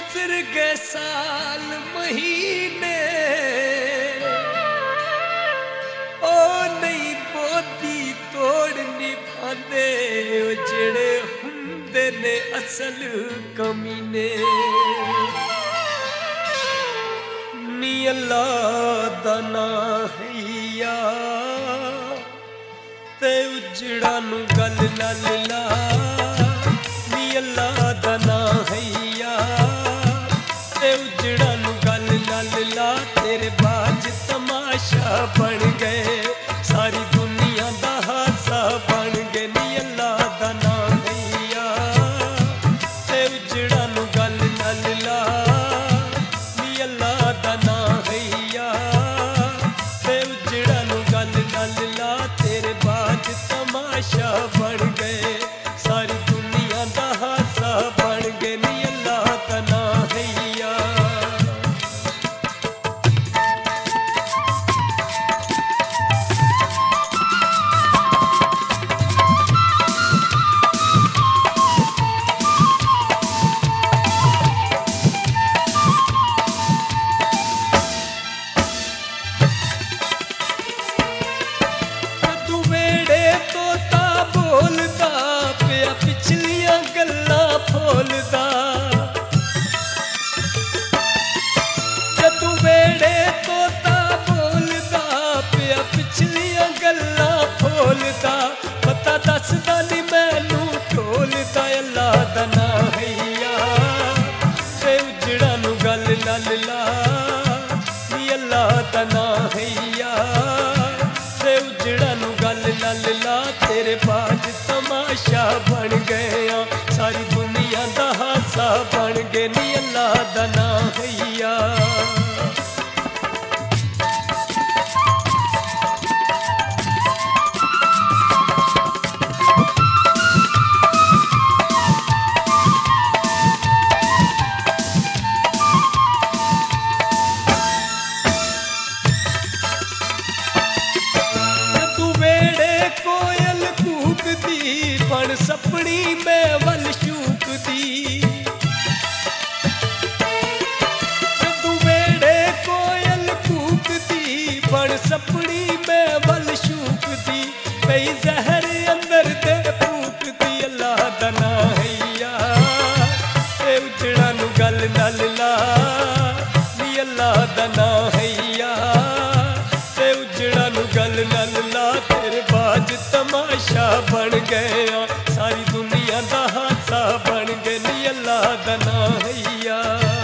गुजर गए साल महीने ओ नहीं बोदी तोड़ निभांदे जेड़े हुंदे ने असल कमीने नी अल्लाह दा नां हैया ते उजड़ा नू गल नाल ला नी अल्लाह दा नां हैया ते उजड़ा नू गल नाल ला तेरे बाज तमाशा बन गए सारी दुनिया दा हासा बन गए नी अल्लाह दा नां हैया ते उजड़ा नू गल नाल ला नी अल्लाह दा नां हैया ते उजड़ा नू गल नाल ला तेरे बाज तमाशा बन गए सारी दुनिया दा हासा बन गए नी अल्लाह दा नां हैया तू वेड़े तोता बोलदा पिया पिछलियां गल्लां फोलदा तू वेड़े तोता बोलदा पिया पिछलियां गल्लां फोलदा पता दसदा नी मैनू ढोलदा अल्लाह दा नां हैया ते उजड़ा नू गल नाल ला नी अल्लाह दा नां हैया ते उजड़ा नू गल नाल ला तेरे बाज तमाशा बन गया सारी दुनिया दा हासा बन गए नी अल्लाह दा नां हैया तू वेड़े कोयल कूकदी बन सपनी में वल शूकदी तू वेड़े कोयल कूकदी बन सपनी में वल शूकदी कई जहर अंदर दे फूकदी अल्लाह दा नां हैया ते उजड़ा नू गल नाल ला नी अल्लाह दा नां हैया ते उजड़ा नू गल नाल ला तेरे बाज तमाशा बन गया सारी दुनिया दा हासा बन गए नी अल्लाह दा नां हैया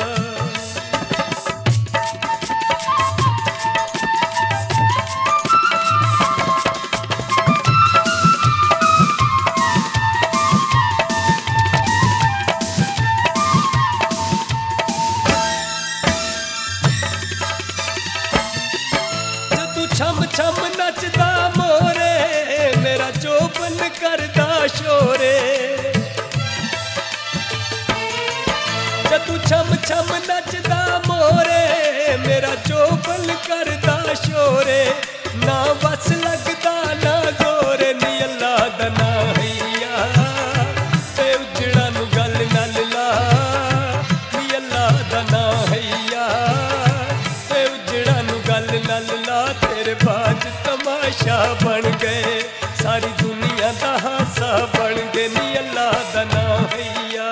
तू छम छम नचदा मोरे मेरा चोपन करदा शोरे तू छम छम नचदा मोरे मेरा चोपन करदा शोरे ना बस लगदा ना जोरे नी अल्लाह दा नां हैया ते उजड़ा नू गल नाल ला नी अल्लाह दा नां हैया ते उजड़ा नू गल नाल ला तेरे बाज तमाशा बन गए सारी दुनिया दा हासा बन गए नी अल्लाह दा नां हैया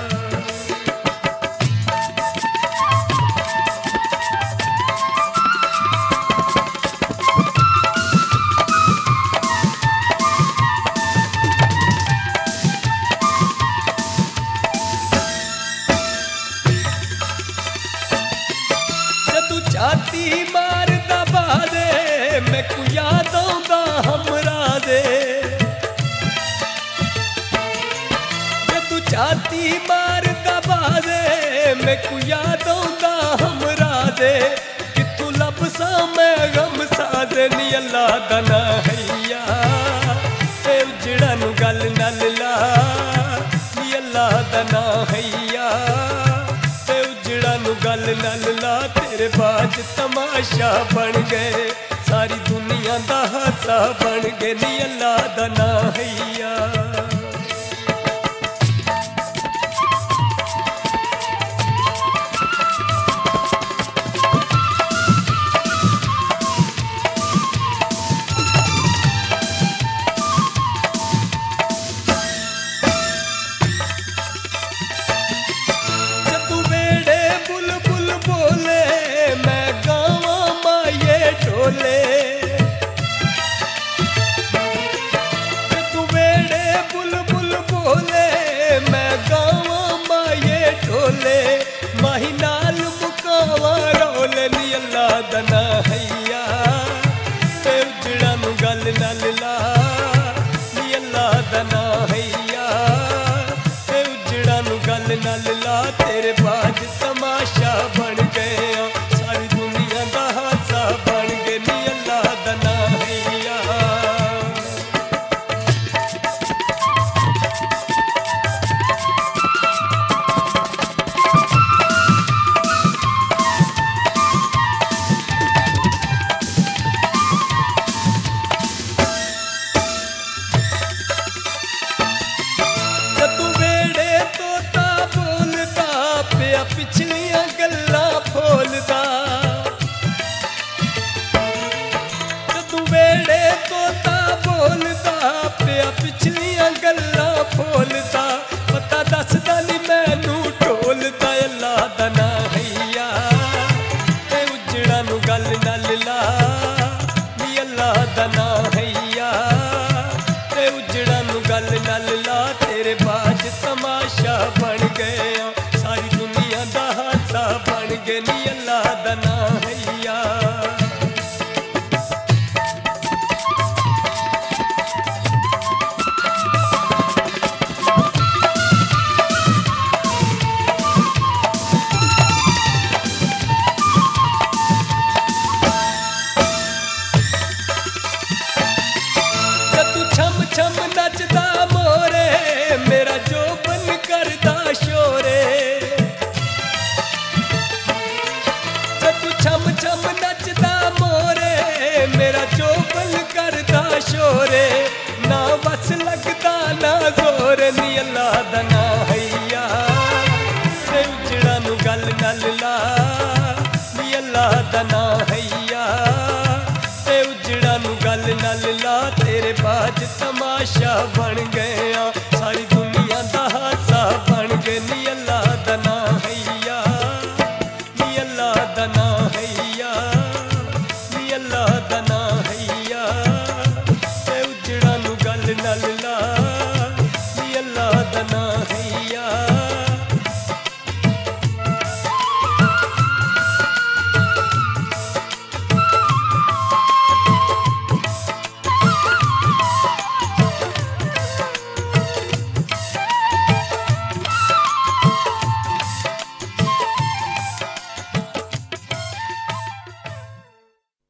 तू छाती मारदा बादे मैं को याद आउंदा हमरा दे तू छाती मारदा बादे मैं को याद आउंदा हमरा दे कित्थू लभसा मैं गम सादे नी अल्लाह दा नां हैया ते उजड़ा नू गल नाल ला नी अल्लाह दा नां हैया ते उजड़ा नू गल नाल ला तेरे बाज तमाशा बन गए सारी दुनिया दा हासा बन गए नी अल्लाह दा नां हैया माही नाल मुकावा रोल नी अल्लाह दा ना हैया ते उजड़ा नू गल नाल ला नी अल्लाह दा ना हैया ते उजड़ा नू गल नाल ला तेरे बाज तमाशा बन गया सारी दुनिया दा हासा बन गए नी अल्लाह दा ना हैया पिछलियां गल्लां फोलदा तू वेड़े तोता बोलदा पिया पिछलियां गल्लां फोलदा पता दसदा नी मैनू ढोलदा अल्लाह दा ना हैया ते उजड़ा नू गल नाल ला नी अल्लाह दा ना हैया ते उजड़ा नू गल नाल ला तेरे बाज तमाशा बन गया सारी दुनिया दा हासा बन गए नी अल्लाह दा ना हैया तू छम छम नचदा मोरे मेरा जोबन करदा शोरे छम छम नचदा मोरे मेरा जोबन करदा शोरे ना बस लगदा ना जोर नी अल्लाह दा ना हैया ते उजड़ा नू गल नाल ला नी अल्लाह दा ना हैया ते उजड़ा नू गल नाल ला तेरे बाज तमाशा बन गया सारी दुनिया दा हासा बन गए नी अल्लाह दा ना हैया नी अल्लाह दा ना हैया नी अल्लाह दा ना हैया ते उजड़ा नू गल नाल ला नी अल्लाह दा ना है